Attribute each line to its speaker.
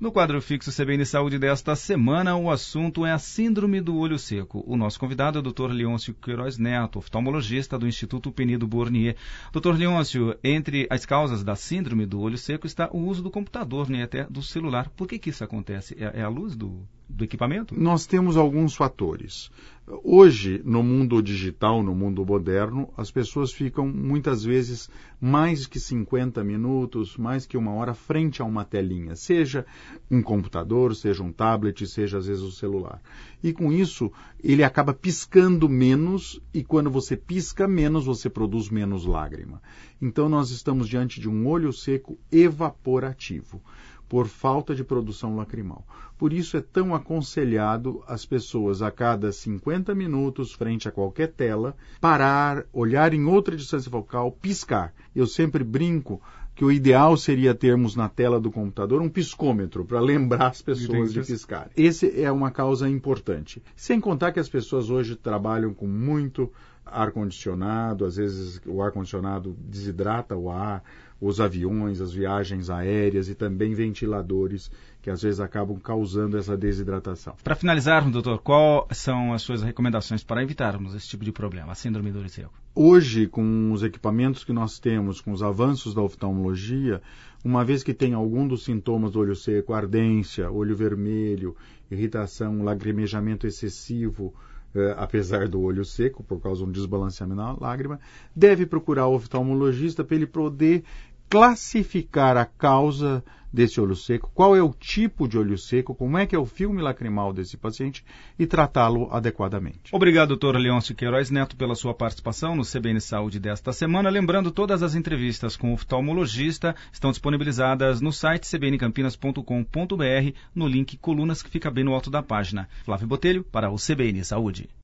Speaker 1: No quadro fixo CBN Saúde desta semana, o assunto é a síndrome do olho seco. O nosso convidado é o Dr. Leôncio Queiroz Neto, oftalmologista do Instituto Penido Bournier. Dr. Leôncio, entre as causas da síndrome do olho seco está o uso do computador, né, até do celular. Por que isso acontece? É a luz do equipamento?
Speaker 2: Nós temos alguns fatores. Hoje, no mundo digital, no mundo moderno, as pessoas ficam muitas vezes mais que 50 minutos, mais que 1 hora frente a uma telinha, seja um computador, seja um tablet, seja às vezes o celular. E com isso, ele acaba piscando menos e quando você pisca menos, você produz menos lágrima. Então nós estamos diante de um olho seco evaporativo, por falta de produção lacrimal. Por isso é tão aconselhado as pessoas a cada 50 minutos, frente a qualquer tela, parar, olhar em outra distância focal, piscar. Eu sempre brinco que o ideal seria termos na tela do computador um piscômetro para lembrar as pessoas de piscar. Essa é uma causa importante. Sem contar que as pessoas hoje trabalham com muito ar-condicionado, às vezes o ar-condicionado desidrata o ar, os aviões, as viagens aéreas e também ventiladores que às vezes acabam causando essa desidratação.
Speaker 1: Para finalizarmos, doutor, quais são as suas recomendações para evitarmos esse tipo de problema, a síndrome do olho seco?
Speaker 2: Hoje, com os equipamentos que nós temos, com os avanços da oftalmologia, uma vez que tem algum dos sintomas do olho seco, ardência, olho vermelho, irritação, lacrimejamento excessivo, apesar do olho seco, por causa de um desbalanceamento da lágrima, deve procurar o oftalmologista para ele poder classificar a causa desse olho seco, qual é o tipo de olho seco, como é que é o filme lacrimal desse paciente e tratá-lo adequadamente.
Speaker 1: Obrigado, Dr. Leôncio Queiroz Neto, pela sua participação no CBN Saúde desta semana. Lembrando, todas as entrevistas com o oftalmologista estão disponibilizadas no site cbncampinas.com.br, no link Colunas, que fica bem no alto da página. Flávio Botelho, para o CBN Saúde.